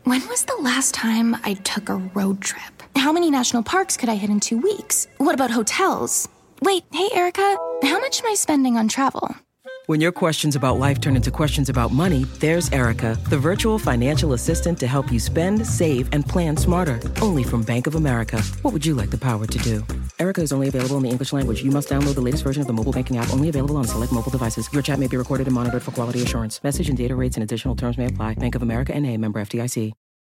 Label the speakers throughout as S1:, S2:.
S1: When was the last time I took a road trip? How many national parks could I hit in 2 weeks? What about hotels? Wait, hey, Erica, how much am I spending on travel?
S2: When your questions about life turn into questions about money, there's Erica, the virtual financial assistant to help you spend, save, and plan smarter. Only from Bank of America. What would you like the power to do? Erica is only available in the English language. You must download the latest version of the mobile banking app, only available on select mobile devices. Your chat may be recorded and monitored for quality assurance. Message and data rates and additional terms may apply. Bank of America N.A., member FDIC.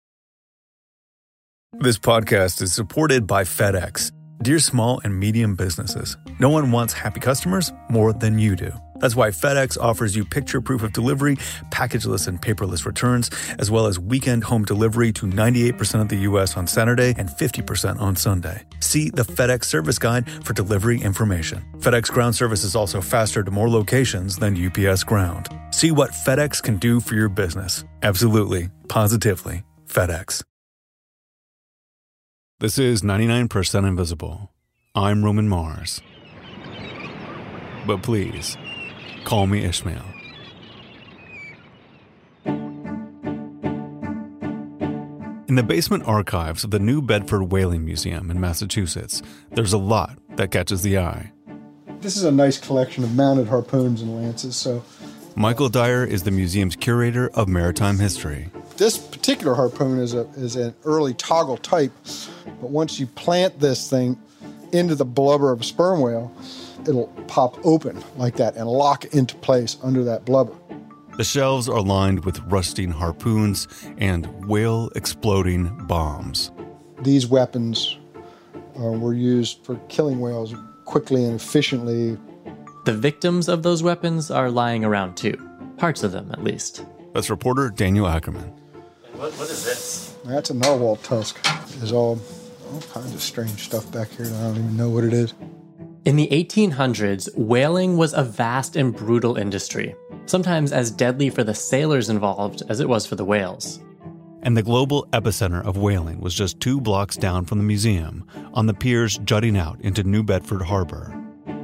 S3: This podcast is supported by FedEx. Dear small and medium businesses, no one wants happy customers more than you do. That's why FedEx offers you picture proof of delivery, packageless and paperless returns, as well as weekend home delivery to 98% of the U.S. on Saturday and 50% on Sunday. See the FedEx service guide for delivery information. FedEx Ground service is also faster to more locations than UPS Ground. See what FedEx can do for your business. Absolutely, positively, FedEx. This is 99% Invisible. I'm Roman Mars. But please, call me Ishmael. In the basement archives of the New Bedford Whaling Museum in Massachusetts, there's a lot that catches the eye.
S4: This is a nice collection of mounted harpoons and lances,
S3: Michael Dyer is the museum's curator of maritime history.
S4: This particular harpoon is an early toggle type, but once you plant this thing into the blubber of a sperm whale, it'll pop open like that and lock into place under that blubber.
S3: The shelves are lined with rusting harpoons and whale-exploding bombs.
S4: These weapons were used for killing whales quickly and efficiently.
S5: The victims of those weapons are lying around too. Parts of them, at least.
S3: That's reporter Daniel Ackerman.
S5: What is this?
S4: That's a narwhal tusk. There's all kinds of strange stuff back here that I don't even know what it is.
S5: In the 1800s, whaling was a vast and brutal industry, sometimes as deadly for the sailors involved as it was for the whales.
S3: And the global epicenter of whaling was just 2 blocks down from the museum, on the piers jutting out into New Bedford Harbor.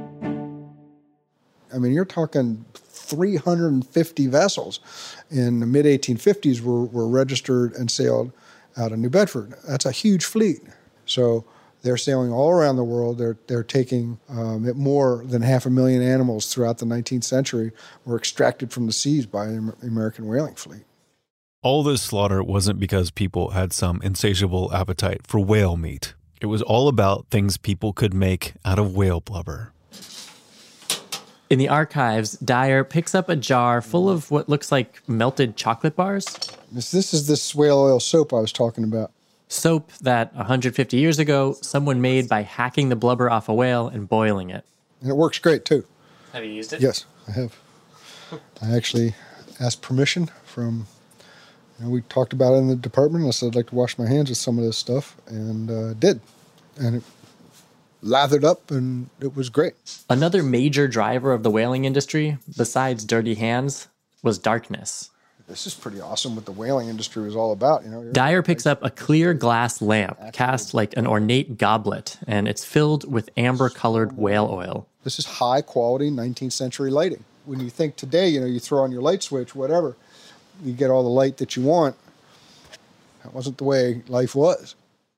S4: I mean, you're talking 350 vessels in the mid-1850s were registered and sailed out of New Bedford. That's a huge fleet. So they're sailing all around the world. They're taking more than 500,000 animals throughout the 19th century were extracted from the seas by the American whaling fleet.
S3: All this slaughter wasn't because people had some insatiable appetite for whale meat. It was all about things people could make out of whale blubber.
S5: In the archives, Dyer picks up a jar full of what looks like melted chocolate bars.
S4: This is this whale oil soap I was talking about.
S5: Soap that 150 years ago, someone made by hacking the blubber off a whale and boiling it.
S4: And it works great, too.
S5: Have you used it?
S4: Yes, I have. I actually asked permission from, we talked about it in the department. I said I'd like to wash my hands with some of this stuff, and did. And it lathered up, and it was great.
S5: Another major driver of the whaling industry, besides dirty hands, was darkness.
S4: This is pretty awesome what the whaling industry was all about.
S5: Dyer picks up a clear glass lamp cast like an ornate goblet, and it's filled with amber-colored whale oil.
S4: This is high-quality 19th century lighting. When you think today, you throw on your light switch, whatever, you get all the light that you want. That wasn't the way life was.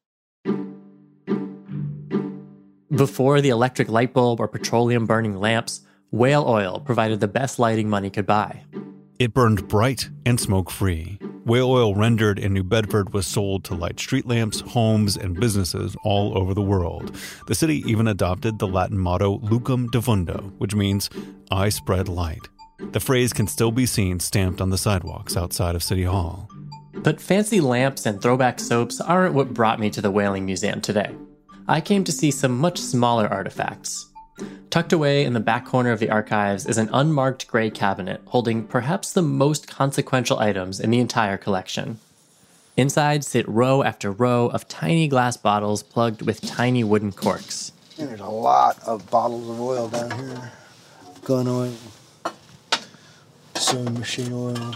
S5: Before the electric light bulb or petroleum-burning lamps, whale oil provided the best lighting money could buy.
S3: It burned bright and smoke-free. Whale oil rendered in New Bedford was sold to light street lamps, homes, and businesses all over the world. The city even adopted the Latin motto Lucum Diffundo, which means, I spread light. The phrase can still be seen stamped on the sidewalks outside of City Hall.
S5: But fancy lamps and throwback soaps aren't what brought me to the Whaling Museum today. I came to see some much smaller artifacts. Tucked away in the back corner of the archives is an unmarked gray cabinet holding perhaps the most consequential items in the entire collection. Inside sit row after row of tiny glass bottles plugged with tiny wooden corks.
S4: And there's a lot of bottles of oil down here. Gun oil, sewing machine oil.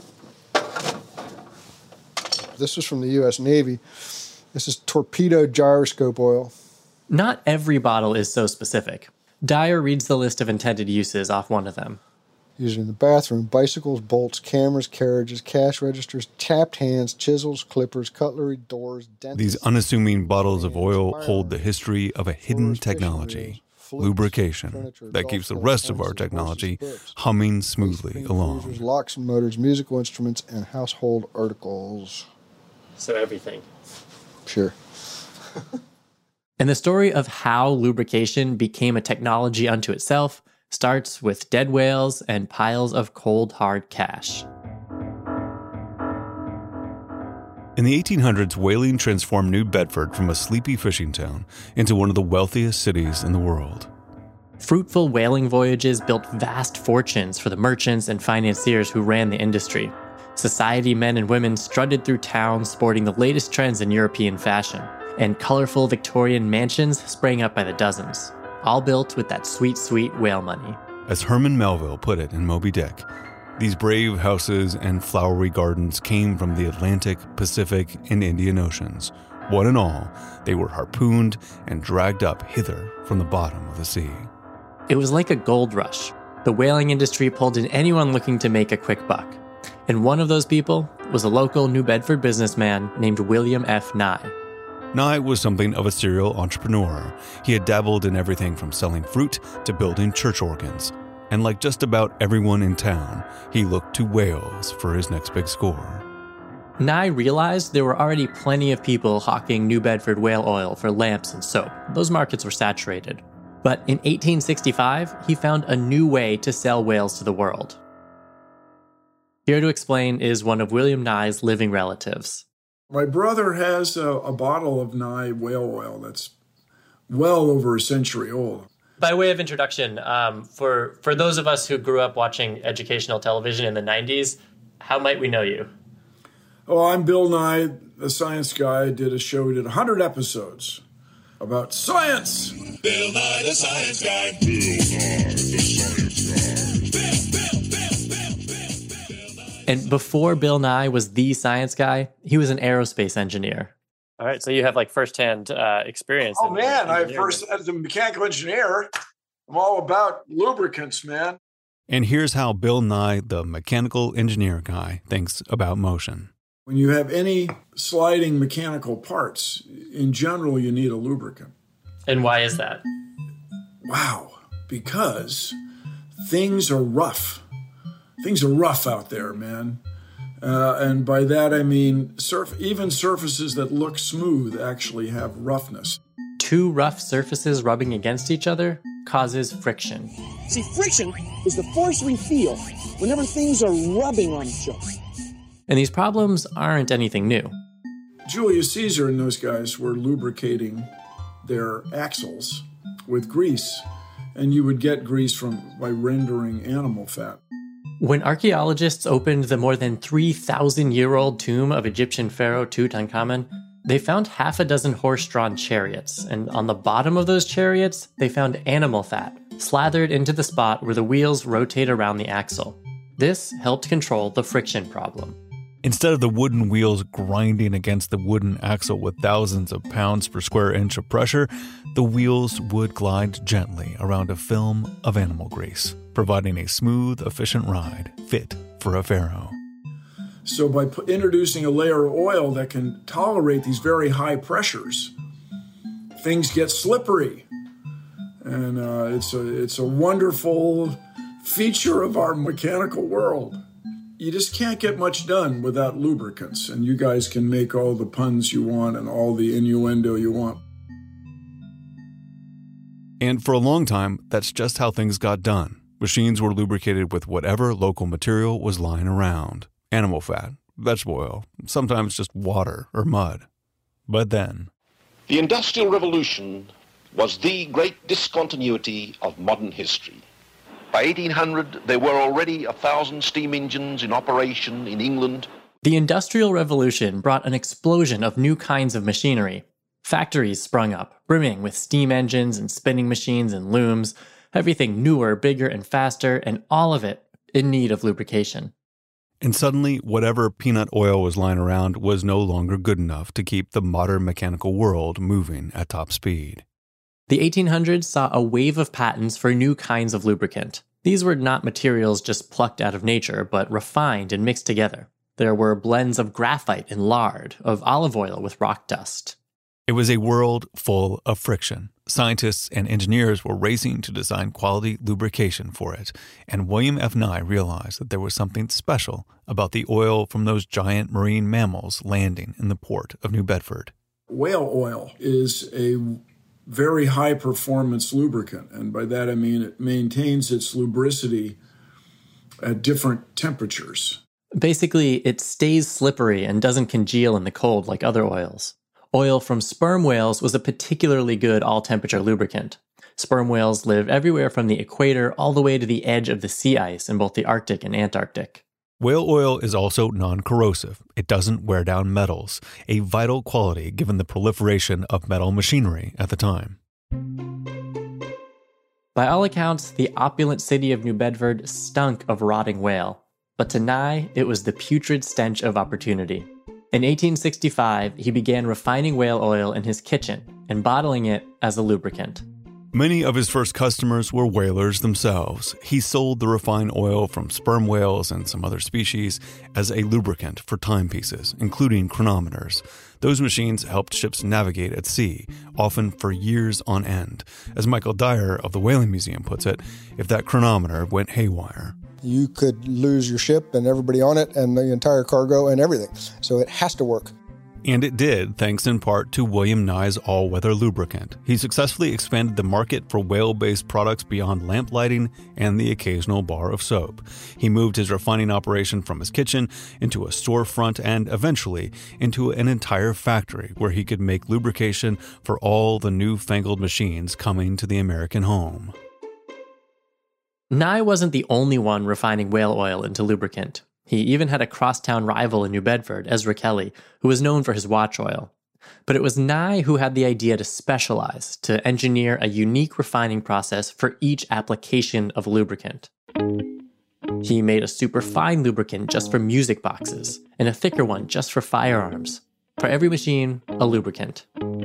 S4: This was from the U.S. Navy. This is torpedo gyroscope oil.
S5: Not every bottle is so specific. Dyer reads the list of intended uses off one of them.
S4: used in the bathroom, bicycles, bolts, cameras, carriages, cash registers, chapped hands, chisels, clippers, cutlery, doors, dentists.
S3: These unassuming bottles of oil hold the history of a hidden technology, lubrication, that keeps the rest of our technology humming smoothly along.
S4: Locks and motors, musical instruments, and household articles.
S5: So everything.
S4: Sure.
S5: And the story of how lubrication became a technology unto itself starts with dead whales and piles of cold, hard cash.
S3: In the 1800s, whaling transformed New Bedford from a sleepy fishing town into one of the wealthiest cities in the world.
S5: Fruitful whaling voyages built vast fortunes for the merchants and financiers who ran the industry. Society men and women strutted through towns sporting the latest trends in European fashion, and colorful Victorian mansions sprang up by the dozens, all built with that sweet, sweet whale money.
S3: As Herman Melville put it in Moby Dick, these brave houses and flowery gardens came from the Atlantic, Pacific, and Indian Oceans. One and all, they were harpooned and dragged up hither from the bottom of the sea.
S5: It was like a gold rush. The whaling industry pulled in anyone looking to make a quick buck. And one of those people was a local New Bedford businessman named William F. Nye.
S3: Nye was something of a serial entrepreneur. He had dabbled in everything from selling fruit to building church organs. And like just about everyone in town, he looked to whales for his next big score.
S5: Nye realized there were already plenty of people hawking New Bedford whale oil for lamps and soap. Those markets were saturated. But in 1865, he found a new way to sell whales to the world. Here to explain is one of William Nye's living relatives.
S6: My brother has a bottle of Nye whale oil that's well over a century old.
S5: By way of introduction, for those of us who grew up watching educational television in the 90s, how might we know you?
S6: Oh, I'm Bill Nye, the science guy. I did a show, we did 100 episodes about science.
S7: Bill Nye, the science guy. Bill Nye, the science guy.
S5: And before Bill Nye was the science guy, he was an aerospace engineer. All right, so you have like firsthand experience.
S6: Oh man, as a mechanical engineer, I'm all about lubricants, man.
S3: And here's how Bill Nye, the mechanical engineer guy, thinks about motion.
S6: When you have any sliding mechanical parts, in general, you need a lubricant.
S5: And why is that?
S6: Wow, because things are rough. Things are rough out there, man. And by that, I mean even surfaces that look smooth actually have roughness.
S5: Two rough surfaces rubbing against each other causes friction.
S8: See, friction is the force we feel whenever things are rubbing on each other.
S5: And these problems aren't anything new.
S6: Julius Caesar and those guys were lubricating their axles with grease, and you would get grease by rendering animal fat.
S5: When archaeologists opened the more than 3,000-year-old tomb of Egyptian pharaoh Tutankhamun, they found half a dozen horse-drawn chariots, and on the bottom of those chariots, they found animal fat, slathered into the spot where the wheels rotate around the axle. This helped control the friction problem.
S3: Instead of the wooden wheels grinding against the wooden axle with thousands of pounds per square inch of pressure, the wheels would glide gently around a film of animal grease, providing a smooth, efficient ride fit for a pharaoh.
S6: So by introducing a layer of oil that can tolerate these very high pressures, things get slippery. And it's a wonderful feature of our mechanical world. You just can't get much done without lubricants, and you guys can make all the puns you want and all the innuendo you want.
S3: And for a long time, that's just how things got done. Machines were lubricated with whatever local material was lying around. Animal fat, vegetable oil, sometimes just water or mud. But then...
S7: The Industrial Revolution was the great discontinuity of modern history. By 1800, there were already 1,000 steam engines in operation in England.
S5: The Industrial Revolution brought an explosion of new kinds of machinery. Factories sprung up, brimming with steam engines and spinning machines and looms, everything newer, bigger, and faster, and all of it in need of lubrication.
S3: And suddenly, whatever peanut oil was lying around was no longer good enough to keep the modern mechanical world moving at top speed.
S5: The 1800s saw a wave of patents for new kinds of lubricant. These were not materials just plucked out of nature, but refined and mixed together. There were blends of graphite and lard, of olive oil with rock dust.
S3: It was a world full of friction. Scientists and engineers were racing to design quality lubrication for it, and William F. Nye realized that there was something special about the oil from those giant marine mammals landing in the port of New Bedford.
S6: Whale oil is a very high-performance lubricant, and by that I mean it maintains its lubricity at different temperatures.
S5: Basically, it stays slippery and doesn't congeal in the cold like other oils. Oil from sperm whales was a particularly good all-temperature lubricant. Sperm whales live everywhere from the equator all the way to the edge of the sea ice in both the Arctic and Antarctic.
S3: Whale oil is also non-corrosive. It doesn't wear down metals, a vital quality given the proliferation of metal machinery at the time.
S5: By all accounts, the opulent city of New Bedford stunk of rotting whale. But to Nye, it was the putrid stench of opportunity. In 1865, he began refining whale oil in his kitchen and bottling it as a lubricant.
S3: Many of his first customers were whalers themselves. He sold the refined oil from sperm whales and some other species as a lubricant for timepieces, including chronometers. Those machines helped ships navigate at sea, often for years on end. As Michael Dyer of the Whaling Museum puts it, if that chronometer went haywire,
S4: you could lose your ship and everybody on it and the entire cargo and everything. So it has to work.
S3: And it did, thanks in part to William Nye's all-weather lubricant. He successfully expanded the market for whale-based products beyond lamp lighting and the occasional bar of soap. He moved his refining operation from his kitchen into a storefront and eventually into an entire factory where he could make lubrication for all the newfangled machines coming to the American home.
S5: Nye wasn't the only one refining whale oil into lubricant. He even had a crosstown rival in New Bedford, Ezra Kelly, who was known for his watch oil. But it was Nye who had the idea to specialize, to engineer a unique refining process for each application of lubricant. He made a superfine lubricant just for music boxes, and a thicker one just for firearms. For every machine, a lubricant.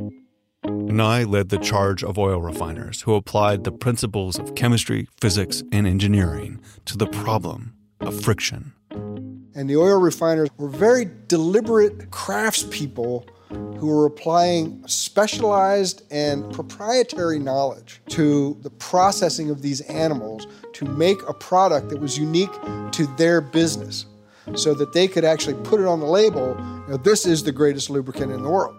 S3: Nye led the charge of oil refiners who applied the principles of chemistry, physics, and engineering to the problem of friction.
S4: And the oil refiners were very deliberate craftspeople who were applying specialized and proprietary knowledge to the processing of these animals to make a product that was unique to their business so that they could actually put it on the label, this is the greatest lubricant in the world.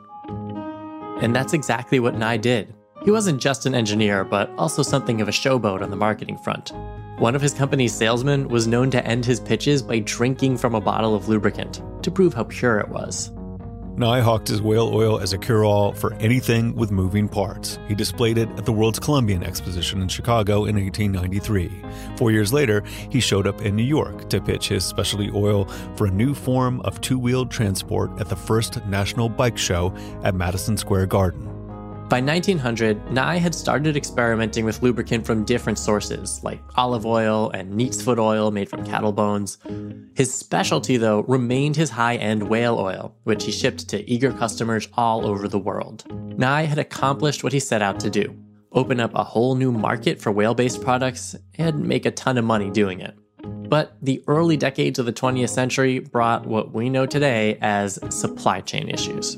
S5: And that's exactly what Nye did. He wasn't just an engineer, but also something of a showboat on the marketing front. One of his company's salesmen was known to end his pitches by drinking from a bottle of lubricant to prove how pure it was.
S3: Nye hawked his whale oil as a cure-all for anything with moving parts. He displayed it at the World's Columbian Exposition in Chicago in 1893. 4 years later, he showed up in New York to pitch his specialty oil for a new form of two-wheeled transport at the first National Bike Show at Madison Square Garden.
S5: By 1900, Nye had started experimenting with lubricant from different sources, like olive oil and neat's foot oil made from cattle bones. His specialty, though, remained his high-end whale oil, which he shipped to eager customers all over the world. Nye had accomplished what he set out to do, open up a whole new market for whale-based products and make a ton of money doing it. But the early decades of the 20th century brought what we know today as supply chain issues.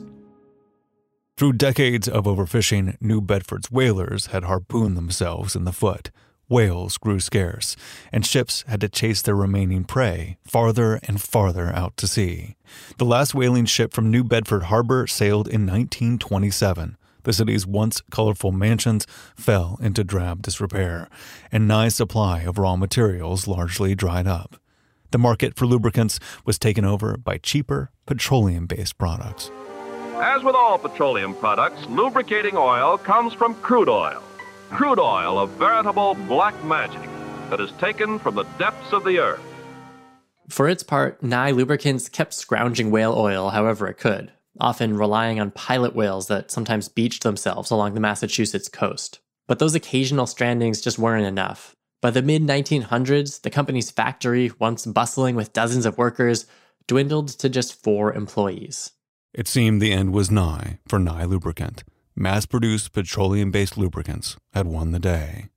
S3: Through decades of overfishing, New Bedford's whalers had harpooned themselves in the foot. Whales grew scarce, and ships had to chase their remaining prey farther and farther out to sea. The last whaling ship from New Bedford Harbor sailed in 1927. The city's once colorful mansions fell into drab disrepair, and Nye's supply of raw materials largely dried up. The market for lubricants was taken over by cheaper, petroleum-based products.
S9: As with all petroleum products, lubricating oil comes from crude oil. Crude oil, a veritable black magic that is taken from the depths of the earth.
S5: For its part, Nye Lubricants kept scrounging whale oil however it could, often relying on pilot whales that sometimes beached themselves along the Massachusetts coast. But those occasional strandings just weren't enough. By the mid-1900s, the company's factory, once bustling with dozens of workers, dwindled to just 4 employees.
S3: It seemed the end was nigh for Nye Lubricant. Mass-produced petroleum-based lubricants had won the day.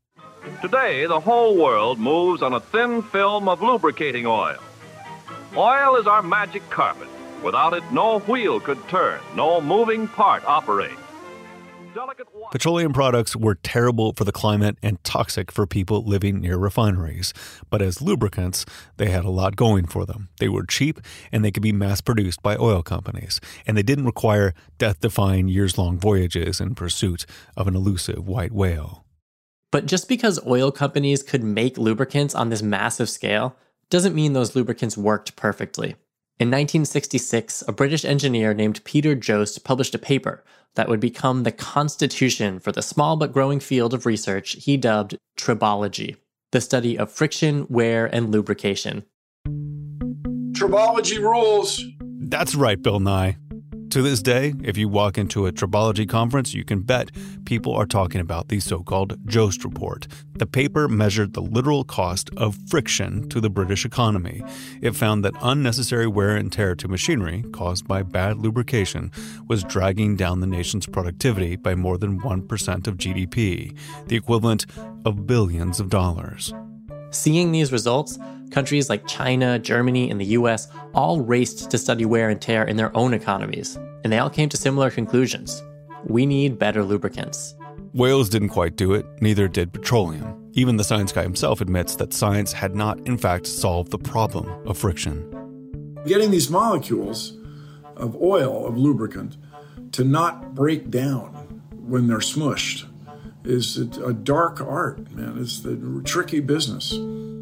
S9: Today, the whole world moves on a thin film of lubricating oil. Oil is our magic carpet. Without it, no wheel could turn, no moving part operate.
S3: Petroleum products were terrible for the climate and toxic for people living near refineries. But as lubricants, they had a lot going for them. They were cheap and they could be mass-produced by oil companies. And they didn't require death-defying years-long voyages in pursuit of an elusive white whale.
S5: But just because oil companies could make lubricants on this massive scale doesn't mean those lubricants worked perfectly. In 1966, a British engineer named Peter Jost published a paper that would become the constitution for the small but growing field of research he dubbed tribology, the study of friction, wear, and lubrication.
S6: Tribology rules.
S3: That's right, Bill Nye. To this day, if you walk into a tribology conference, you can bet people are talking about the so-called Jost Report. The paper measured the literal cost of friction to the British economy. It found that unnecessary wear and tear to machinery caused by bad lubrication was dragging down the nation's productivity by more than 1% of GDP, the equivalent of billions of dollars.
S5: Seeing these results, countries like China, Germany, and the US all raced to study wear and tear in their own economies, and they all came to similar conclusions. We need better lubricants.
S3: Whales didn't quite do it, neither did petroleum. Even the science guy himself admits that science had not, in fact, solved the problem of friction.
S6: Getting these molecules of oil, of lubricant, to not break down when they're smushed is a dark art, man. It's the tricky business.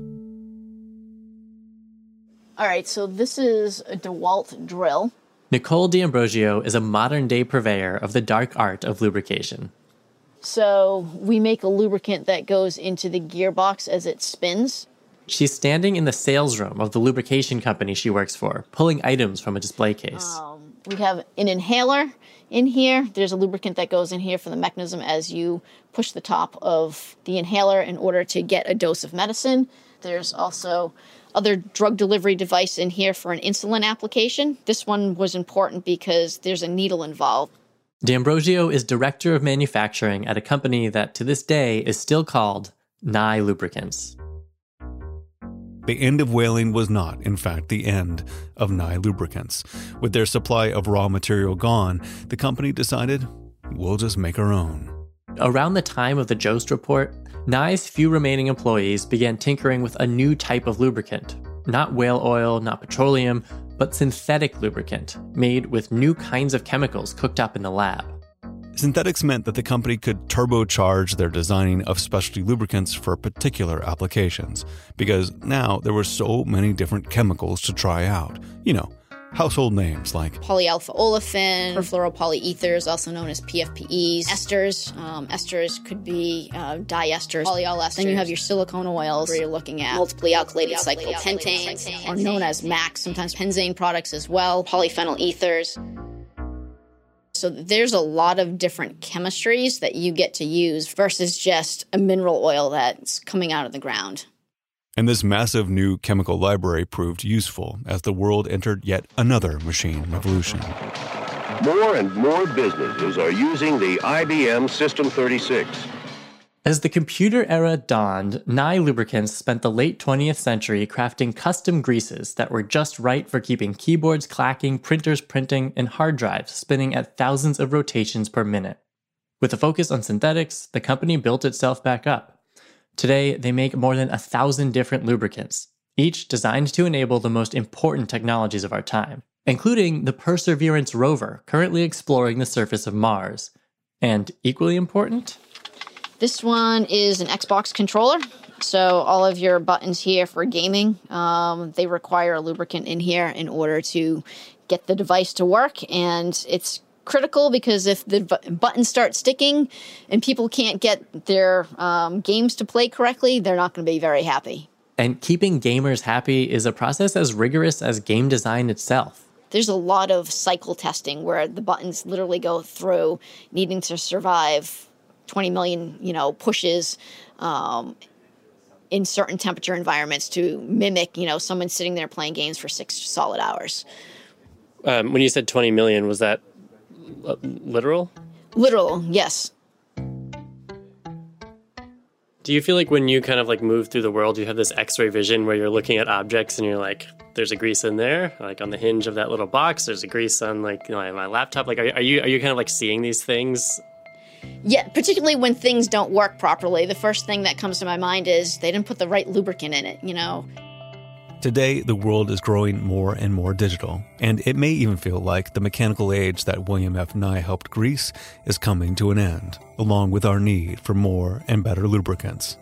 S10: All right, so this is a DeWalt drill.
S5: Nicole D'Ambrosio is a modern-day purveyor of the dark art of lubrication.
S10: So we make a lubricant that goes into the gearbox as it spins.
S5: She's standing in the sales room of the lubrication company she works for, pulling items from a display case.
S10: We have an inhaler in here. There's a lubricant that goes in here for the mechanism as you push the top of the inhaler in order to get a dose of medicine. There's also other drug delivery device in here for an insulin application. This one was important because there's a needle involved.
S5: D'Ambrosio is director of manufacturing at a company that to this day is still called Nye Lubricants.
S3: The end of whaling was not, in fact, the end of Nye Lubricants. With their supply of raw material gone, the company decided, we'll just make our own.
S5: Around the time of the Jost Report, Nye's few remaining employees began tinkering with a new type of lubricant. Not whale oil, not petroleum, but synthetic lubricant, made with new kinds of chemicals cooked up in the lab.
S3: Synthetics meant that the company could turbocharge their designing of specialty lubricants for particular applications, because now there were so many different chemicals to try out. You know, household names like
S10: polyalpha olefin, perfluoropolyethers, also known as PFPEs, esters. Esters could be diesters, polyol esters. Then you have your silicone oils, where you're looking at multiply alkylated cyclopentanes, or known as MACs, sometimes benzene products as well, polyphenol ethers. So there's a lot of different chemistries that you get to use versus just a mineral oil that's coming out of the ground.
S3: And this massive new chemical library proved useful as the world entered yet another machine revolution.
S11: More and more businesses are using the IBM System 36.
S5: As the computer era dawned, Nye Lubricants spent the late 20th century crafting custom greases that were just right for keeping keyboards clacking, printers printing, and hard drives spinning at thousands of rotations per minute. With a focus on synthetics, the company built itself back up. Today, they make more than 1,000 different lubricants, each designed to enable the most important technologies of our time, including the Perseverance rover currently exploring the surface of Mars. And equally important,
S10: this one is an Xbox controller. So all of your buttons here for gaming, they require a lubricant in here in order to get the device to work. And it's critical because if the buttons start sticking and people can't get their games to play correctly, they're not going to be very happy.
S5: And keeping gamers happy is a process as rigorous as game design itself.
S10: There's a lot of cycle testing where the buttons literally go through needing to survive 20 million, pushes in certain temperature environments to mimic, someone sitting there playing games for 6 solid hours.
S12: When you said 20 million, was that literal?
S10: Literal, yes.
S12: Do you feel like when you kind of like move through the world, you have this X-ray vision where you're looking at objects and you're like, there's a grease in there, like on the hinge of that little box, there's a grease on like my laptop. Like, are you kind of like seeing these things?
S10: Yeah, particularly when things don't work properly. The first thing that comes to my mind is they didn't put the right lubricant in it,
S3: Today, the world is growing more and more digital, and it may even feel like the mechanical age that William F. Nye helped grease is coming to an end, along with our need for more and better lubricants.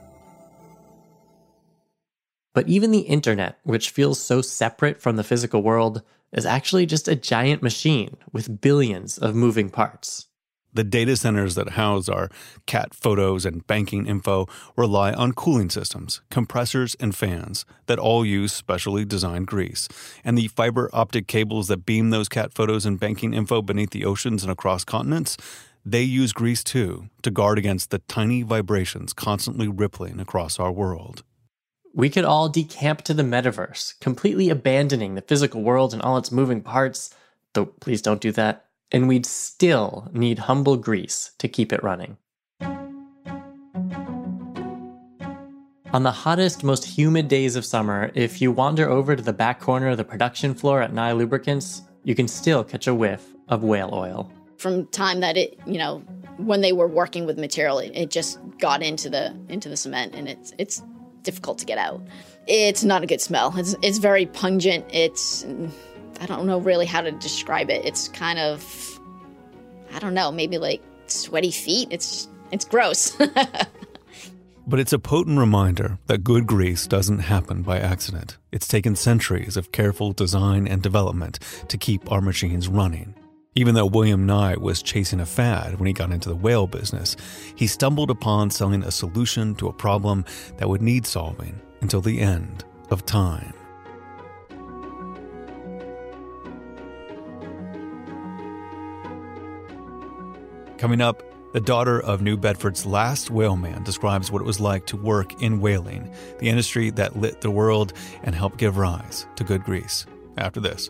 S5: But even the internet, which feels so separate from the physical world, is actually just a giant machine with billions of moving parts.
S3: The data centers that house our cat photos and banking info rely on cooling systems, compressors, and fans that all use specially designed grease. And the fiber optic cables that beam those cat photos and banking info beneath the oceans and across continents, they use grease too to guard against the tiny vibrations constantly rippling across our world.
S5: We could all decamp to the metaverse, completely abandoning the physical world and all its moving parts, though please don't do that. And we'd still need humble grease to keep it running. On the hottest, most humid days of summer, if you wander over to the back corner of the production floor at Nye Lubricants, you can still catch a whiff of whale oil.
S10: From time that it, when they were working with material, it just got into the cement, and it's difficult to get out. It's not a good smell. It's very pungent. I don't know really how to describe it. It's kind of, I don't know, maybe like sweaty feet. It's gross.
S3: But it's a potent reminder that good grease doesn't happen by accident. It's taken centuries of careful design and development to keep our machines running. Even though William Nye was chasing a fad when he got into the whale business, he stumbled upon selling a solution to a problem that would need solving until the end of time. Coming up, the daughter of New Bedford's last whaleman describes what it was like to work in whaling, the industry that lit the world and helped give rise to good grease. After this.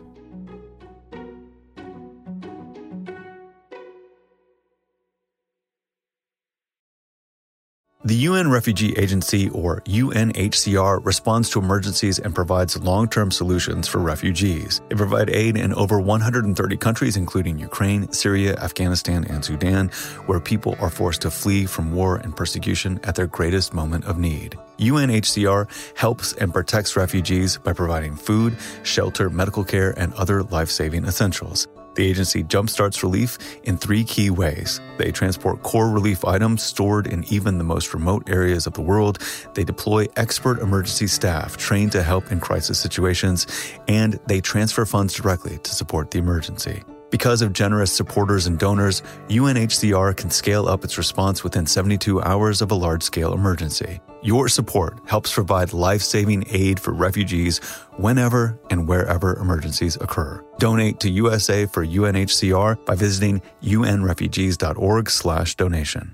S3: The UN Refugee Agency, or UNHCR, responds to emergencies and provides long-term solutions for refugees. They provide aid in over 130 countries, including Ukraine, Syria, Afghanistan, and Sudan, where people are forced to flee from war and persecution at their greatest moment of need. UNHCR helps and protects refugees by providing food, shelter, medical care, and other life-saving essentials. The agency jumpstarts relief in 3 key ways. They transport core relief items stored in even the most remote areas of the world. They deploy expert emergency staff trained to help in crisis situations. And they transfer funds directly to support the emergency. Because of generous supporters and donors, UNHCR can scale up its response within 72 hours of a large-scale emergency. Your support helps provide life-saving aid for refugees whenever and wherever emergencies occur. Donate to USA for UNHCR by visiting unrefugees.org/donation.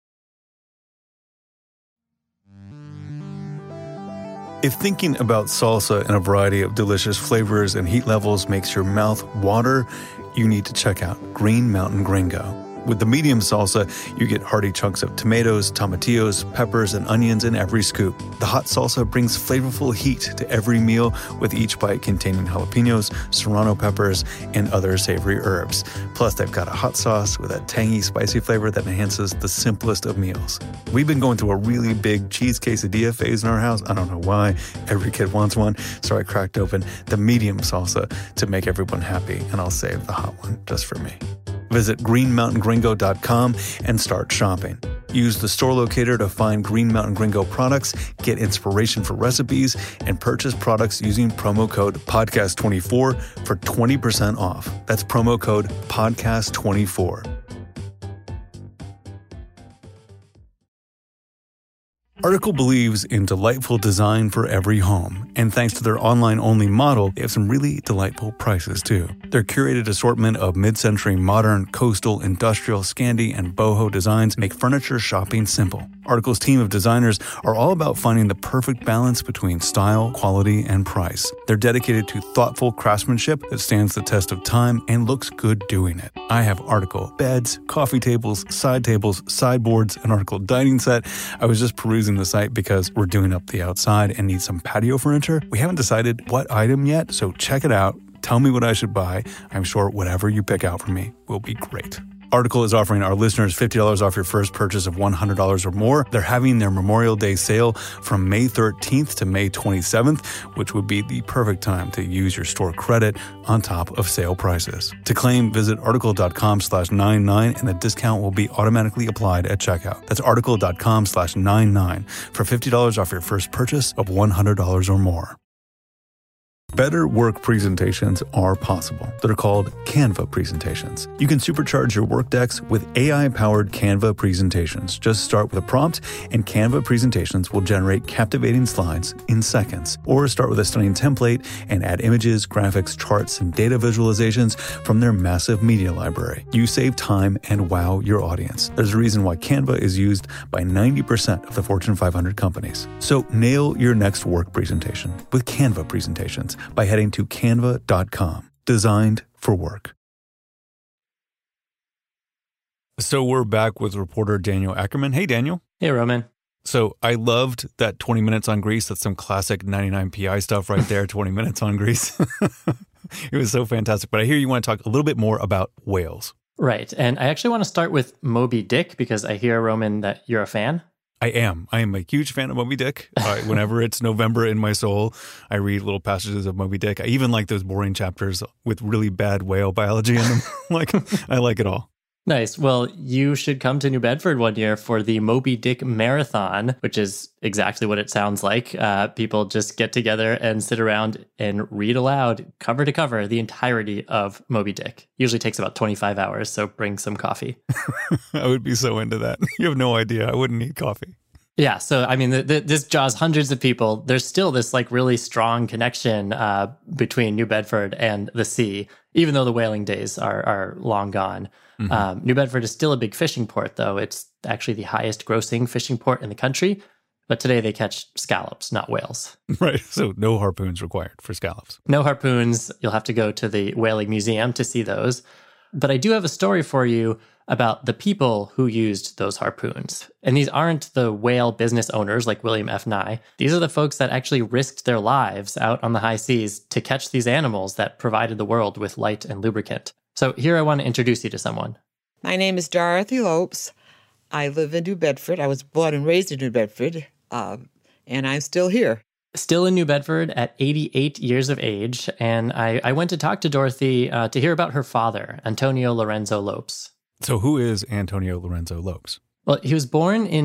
S3: If thinking about salsa in a variety of delicious flavors and heat levels makes your mouth water, you need to check out Green Mountain Gringo. With the medium salsa, you get hearty chunks of tomatoes, tomatillos, peppers, and onions in every scoop. The hot salsa brings flavorful heat to every meal, with each bite containing jalapenos, serrano peppers, and other savory herbs. Plus, they've got a hot sauce with a tangy, spicy flavor that enhances the simplest of meals. We've been going through a really big cheese quesadilla phase in our house. I don't know why. Every kid wants one, so I cracked open the medium salsa to make everyone happy, and I'll save the hot one just for me. Visit greenmountaingringo.com and start shopping. Use the store locator to find Green Mountain Gringo products, get inspiration for recipes, and purchase products using promo code PODCAST24 for 20% off. That's promo code PODCAST24. Article believes in delightful design for every home, and thanks to their online-only model, they have some really delightful prices too. Their curated assortment of mid-century modern, coastal, industrial, Scandi, and boho designs make furniture shopping simple. Article's team of designers are all about finding the perfect balance between style, quality, and price. They're dedicated to thoughtful craftsmanship that stands the test of time and looks good doing it. I have Article beds, coffee tables, sideboards, an Article dining set. I was just perusing using the site because we're doing up the outside and need some patio furniture. We haven't decided what item yet, so check it out. Tell me what I should buy. I'm sure whatever you pick out for me will be great. Article is offering our listeners $50 off your first purchase of $100 or more. They're having their Memorial Day sale from May 13th to May 27th, which would be the perfect time to use your store credit on top of sale prices. To claim, visit article.com/99 and the discount will be automatically applied at checkout. That's article.com/99 for $50 off your first purchase of $100 or more. Better work presentations are possible. They're called Canva presentations. You can supercharge your work decks with AI-powered Canva presentations. Just start with a prompt, and Canva presentations will generate captivating slides in seconds. Or start with a stunning template and add images, graphics, charts, and data visualizations from their massive media library. You save time and wow your audience. There's a reason why Canva is used by 90% of the Fortune 500 companies. So nail your next work presentation with Canva presentations by heading to canva.com. Designed for work. So we're back with reporter Daniel Ackerman. Hey, Daniel.
S5: Hey, Roman.
S3: So I loved that 20 minutes on Greece. That's some classic 99PI stuff right there, 20 minutes on Greece. It was so fantastic. But I hear you want to talk a little bit more about whales.
S5: Right. And I actually want to start with Moby Dick because I hear, Roman, that you're a fan.
S3: I am a huge fan of Moby Dick. Whenever it's November in my soul, I read little passages of Moby Dick. I even like those boring chapters with really bad whale biology in them. I like it all.
S5: Nice. Well, you should come to New Bedford one year for the Moby Dick Marathon, which is exactly what it sounds like. People just get together and sit around and read aloud, cover to cover, the entirety of Moby Dick. Usually takes about 25 hours, so bring some coffee.
S3: I would be so into that. You have no idea. I wouldn't need coffee.
S5: Yeah, so I mean, this draws hundreds of people. There's still this really strong connection between New Bedford and the sea, even though the whaling days are long gone. Mm-hmm. New Bedford is still a big fishing port, though. It's actually the highest grossing fishing port in the country. But today they catch scallops, not whales.
S3: Right, so no harpoons required for scallops.
S5: No harpoons. You'll have to go to the Whaling Museum to see those. But I do have a story for you about the people who used those harpoons. And these aren't the whale business owners like William F. Nye. These are the folks that actually risked their lives out on the high seas to catch these animals that provided the world with light and lubricant. So here I want to introduce you to someone.
S13: My name is Dorothy Lopes. I live in New Bedford. I was born and raised in New Bedford, and I'm still here.
S5: Still in New Bedford at 88 years of age. And I went to talk to Dorothy to hear about her father, Antonio Lorenzo Lopes.
S3: So who is Antonio Lorenzo Lopes?
S5: Well, he was born in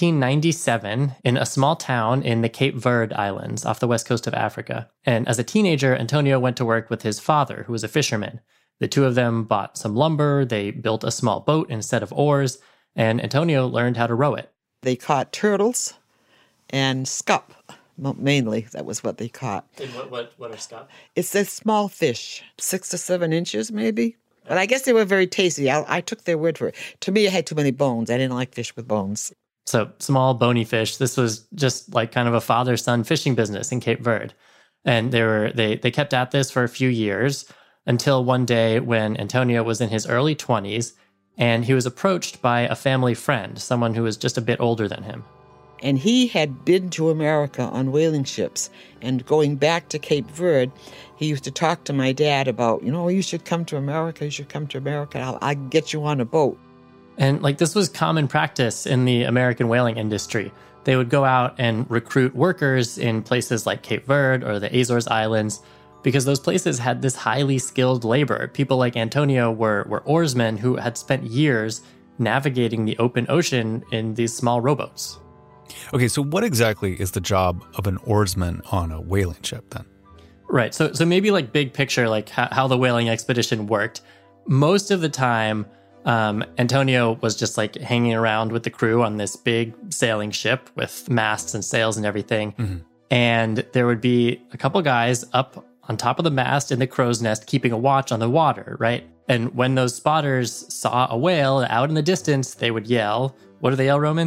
S5: 1897 in a small town in the Cape Verde Islands off the west coast of Africa. And as a teenager, Antonio went to work with his father, who was a fisherman. The two of them bought some lumber, they built a small boat instead of oars, and Antonio learned how to row it.
S13: They caught turtles and scup, mainly. That was what they caught.
S5: And what are scup?
S13: It's a small fish, 6 to 7 inches maybe. But I guess they were very tasty. I took their word for it. To me, it had too many bones. I didn't like fish with bones.
S5: So small, bony fish. This was just like kind of a father-son fishing business in Cape Verde. And they kept at this for a few years until one day when Antonio was in his early 20s and he was approached by a family friend, someone who was just a bit older than him.
S13: And he had been to America on whaling ships. And going back to Cape Verde, he used to talk to my dad about, you should come to America, I'll get you on a boat.
S5: And this was common practice in the American whaling industry. They would go out and recruit workers in places like Cape Verde or the Azores Islands because those places had this highly skilled labor. People like Antonio were oarsmen who had spent years navigating the open ocean in these small rowboats.
S3: Okay, so what exactly is the job of an oarsman on a whaling ship then?
S5: Right, so maybe big picture, how the whaling expedition worked. Most of the time, Antonio was just hanging around with the crew on this big sailing ship with masts and sails and everything. Mm-hmm. And there would be a couple guys up on top of the mast in the crow's nest keeping a watch on the water, right? And when those spotters saw a whale out in the distance, they would yell. What do they yell, Roman?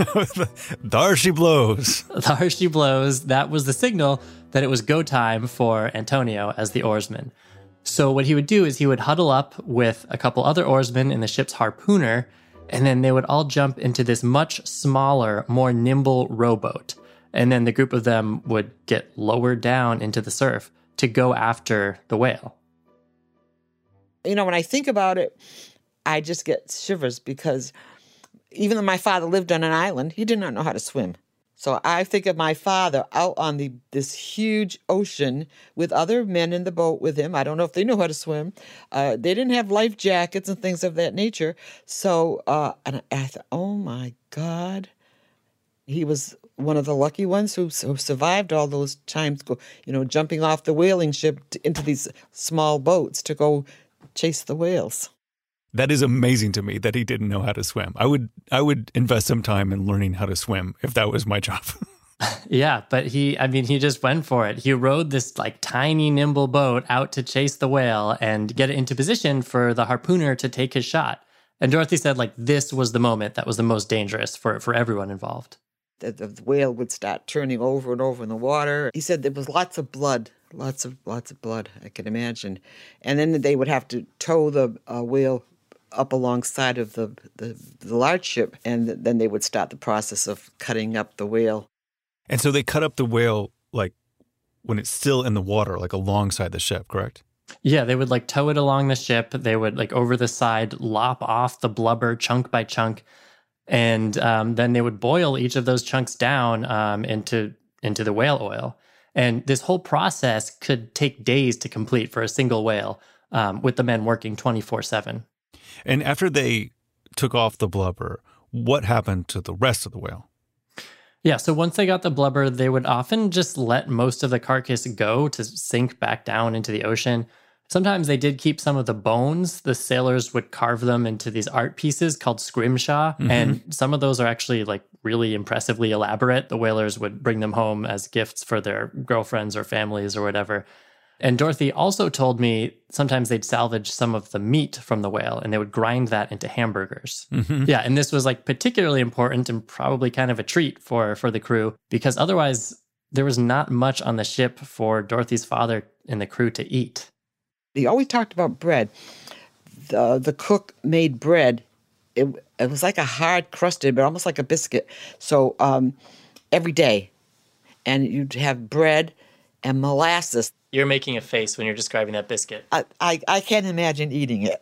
S3: There she blows.
S5: There she blows. That was the signal that it was go time for Antonio as the oarsman. So what he would do is he would huddle up with a couple other oarsmen in the ship's harpooner, And then they would all jump into this much smaller, more nimble rowboat. And then the group of them would get lowered down into the surf to go after the whale.
S13: You know, when I think about it, I just get shivers because even though my father lived on an island, he did not know how to swim. So I think of my father out on this huge ocean with other men in the boat with him. I don't know if they knew how to swim. They didn't have life jackets and things of that nature. So, and I thought, oh my God, he was one of the lucky ones who survived all those times, jumping off the whaling ship into these small boats to go chase the whales.
S3: That is amazing to me that he didn't know how to swim. I would invest some time in learning how to swim if that was my job.
S5: Yeah, but he just went for it. He rowed this like tiny, nimble boat out to chase the whale and get it into position for the harpooner to take his shot. And Dorothy said like this was the moment that was the most dangerous for everyone involved.
S13: The whale would start turning over and over in the water. He said there was lots of blood, lots of blood, I can imagine. And then they would have to tow the whale up alongside of the large ship, and then they would start the process of cutting up the whale.
S3: And so they cut up the whale like when it's still in the water, like alongside the ship, correct?
S5: Yeah, they would like tow it along the ship. They would like over the side lop off the blubber chunk by chunk, and then they would boil each of those chunks down into the whale oil. And this whole process could take days to complete for a single whale, with the men working 24/7.
S3: And after they took off the blubber, what happened to the rest of the whale?
S5: Yeah, so once they got the blubber, they would often just let most of the carcass go to sink back down into the ocean. Sometimes they did keep some of the bones. The sailors would carve them into these art pieces called scrimshaw, and some of those are actually like really impressively elaborate. The whalers would bring them home as gifts for their girlfriends or families or whatever. And Dorothy also told me sometimes they'd salvage some of the meat from the whale and they would grind that into hamburgers. Yeah, and this was like particularly important and probably kind of a treat for the crew because otherwise there was not much on the ship for Dorothy's father and the crew to eat.
S13: He always talked about bread. The cook made bread. It was like a hard crusted, but almost like a biscuit. So every day. And you'd have bread and molasses.
S5: You're making a face when you're describing that biscuit.
S13: I can't imagine eating it.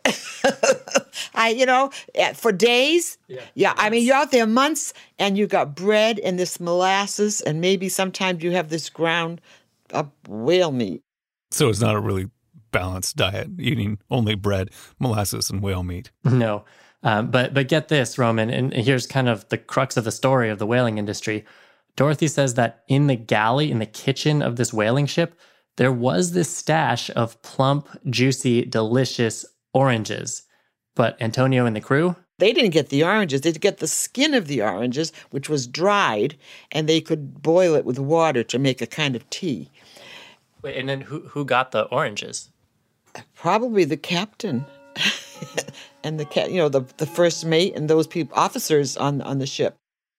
S13: For days. Yeah. I mean, you're out there months and you got bread and this molasses and maybe sometimes you have this ground up whale meat.
S3: So it's not a really balanced diet, eating only bread, molasses, and whale meat.
S5: No. But get this, Roman, and here's kind of the crux of the story of the whaling industry. Dorothy says that in the galley, in the kitchen of this whaling ship, there was this stash of plump, juicy, delicious oranges. But Antonio and the crew?
S13: They didn't get the oranges. They'd get the skin of the oranges, which was dried, and they could boil it with water to make a kind of tea.
S5: Wait, and then who got the oranges?
S13: Probably the captain and the first mate and those people, officers on the ship.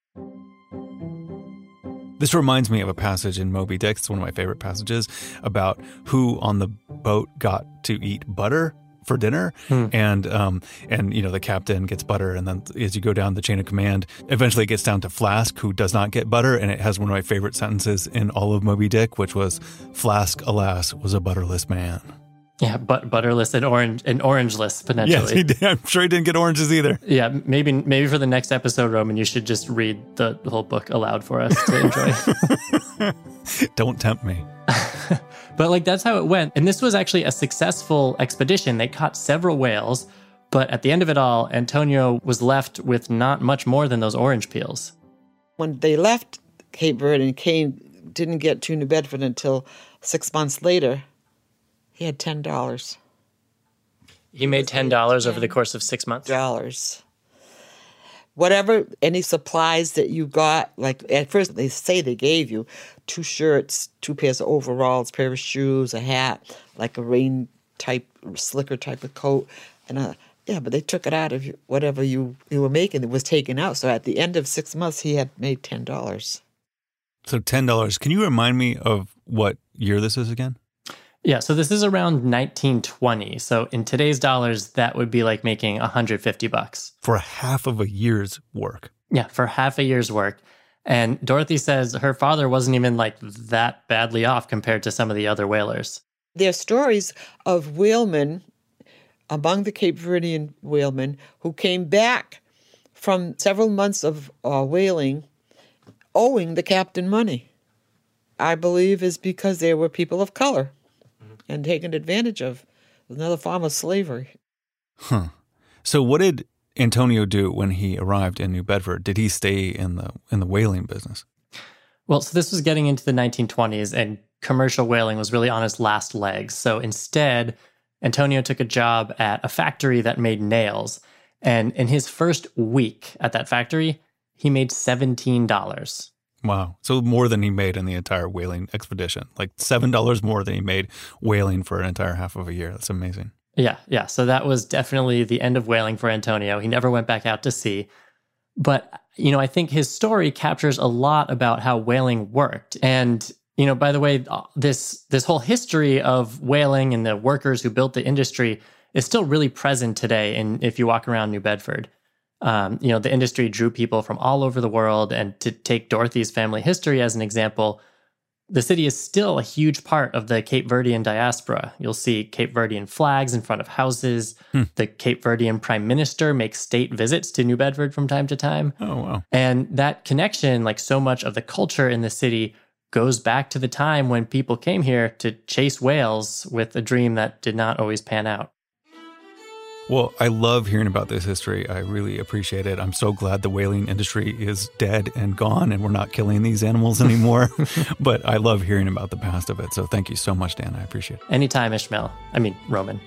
S3: This reminds me of a passage in Moby Dick. It's one of my favorite passages about who on the boat got to eat butter for dinner. And the captain gets butter. And then as you go down the chain of command, eventually it gets down to Flask, who does not get butter. And it has one of my favorite sentences in all of Moby Dick, which was, "Flask, alas, was a butterless man."
S5: Yeah, but butterless and orangeless potentially.
S3: Yes, I'm sure he didn't get oranges either.
S5: Yeah, maybe for the next episode, Roman, you should just read the whole book aloud for us to enjoy.
S3: Don't tempt me.
S5: But that's how it went. And this was actually a successful expedition. They caught several whales, but at the end of it all, Antonio was left with not much more than those orange peels.
S13: When they left Cape Verde and didn't get to New Bedford until 6 months later, he had $10.
S5: He made $10 over the course of 6 months?
S13: Whatever, any supplies that you got, like at first they say they gave you 2 shirts, 2 pairs of overalls, pair of shoes, a hat, like a rain type, slicker type of coat. And but they took it out of whatever you were making. It was taken out. So at the end of 6 months, he had made $10.
S3: So $10. Can you remind me of what year this is again?
S5: Yeah, so this is around 1920. So in today's dollars, that would be like making $150.
S3: For half of a year's work.
S5: Yeah, for half a year's work. And Dorothy says her father wasn't even like that badly off compared to some of the other whalers.
S13: There are stories of whalemen, among the Cape Verdean whalemen, who came back from several months of whaling owing the captain money. I believe is because they were people of color and taken advantage of. Another form of slavery.
S3: Huh. So what did Antonio do when he arrived in New Bedford? Did he stay in the whaling business?
S5: Well, so this was getting into the 1920s, and commercial whaling was really on its last legs. So instead, Antonio took a job at a factory that made nails. And in his first week at that factory, he made $17.
S3: Wow. So more than he made in the entire whaling expedition. Like $7 more than he made whaling for an entire half of a year. That's amazing.
S5: Yeah. So that was definitely the end of whaling for Antonio. He never went back out to sea. But, I think his story captures a lot about how whaling worked. And, by the way, this whole history of whaling and the workers who built the industry is still really present today. And if you walk around New Bedford, the industry drew people from all over the world. And to take Dorothy's family history as an example, the city is still a huge part of the Cape Verdean diaspora. You'll see Cape Verdean flags in front of houses. The Cape Verdean prime minister makes state visits to New Bedford from time to time.
S3: Oh, wow.
S5: And that connection, like so much of the culture in the city, goes back to the time when people came here to chase whales with a dream that did not always pan out.
S3: Well, I love hearing about this history. I really appreciate it. I'm so glad the whaling industry is dead and gone and we're not killing these animals anymore. But I love hearing about the past of it. So thank you so much, Dan. I appreciate it.
S5: Anytime, Ishmael. I mean, Roman.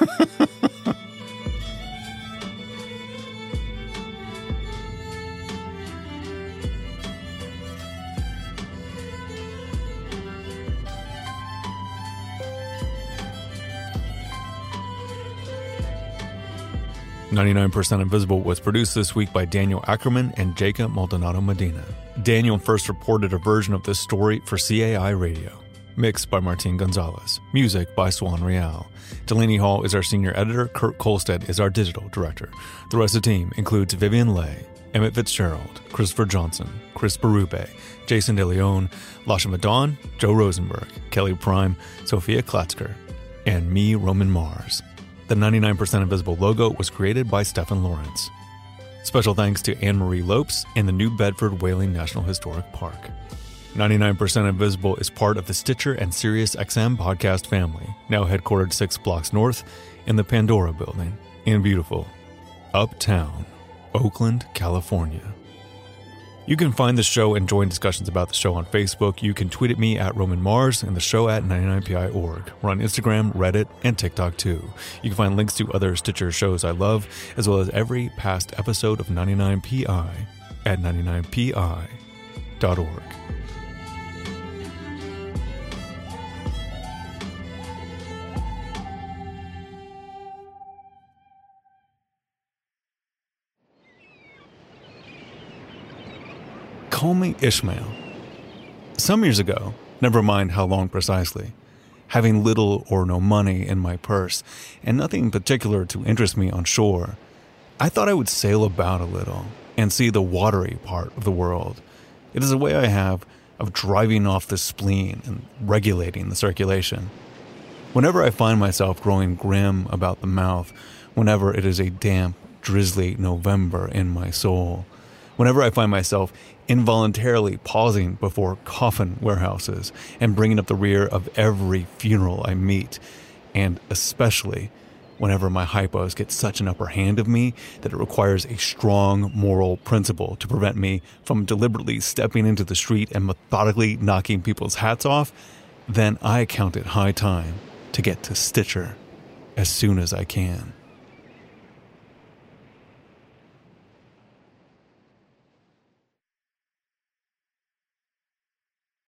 S3: "99% Invisible" was produced this week by Daniel Ackerman and Jacob Maldonado Medina. Daniel first reported a version of this story for CAI Radio. Mixed by Martin Gonzalez. Music by Swan Real. Delaney Hall is our senior editor. Kurt Kolstad is our digital director. The rest of the team includes Vivian Leigh, Emmett Fitzgerald, Christopher Johnson, Chris Berube, Jason DeLeon, Lasha Madon, Joe Rosenberg, Kelly Prime, Sophia Klatzker, and me, Roman Mars. The 99% Invisible logo was created by Stephen Lawrence. Special thanks to Anne-Marie Lopes and the New Bedford Whaling National Historic Park. 99% Invisible is part of the Stitcher and SiriusXM podcast family, now headquartered 6 blocks north in the Pandora Building in beautiful Uptown, Oakland, California. You can find the show and join discussions about the show on Facebook. You can tweet at me at Roman Mars and the show at 99pi.org. We're on Instagram, Reddit, and TikTok too. You can find links to other Stitcher shows I love, as well as every past episode of 99pi at 99pi.org. Call me Ishmael. Some years ago, never mind how long precisely, having little or no money in my purse and nothing particular to interest me on shore, I thought I would sail about a little and see the watery part of the world. It is a way I have of driving off the spleen and regulating the circulation. Whenever I find myself growing grim about the mouth, whenever it is a damp, drizzly November in my soul, whenever I find myself involuntarily pausing before coffin warehouses and bringing up the rear of every funeral I meet, and especially whenever my hypos get such an upper hand of me that it requires a strong moral principle to prevent me from deliberately stepping into the street and methodically knocking people's hats off, then I count it high time to get to Stitcher as soon as I can.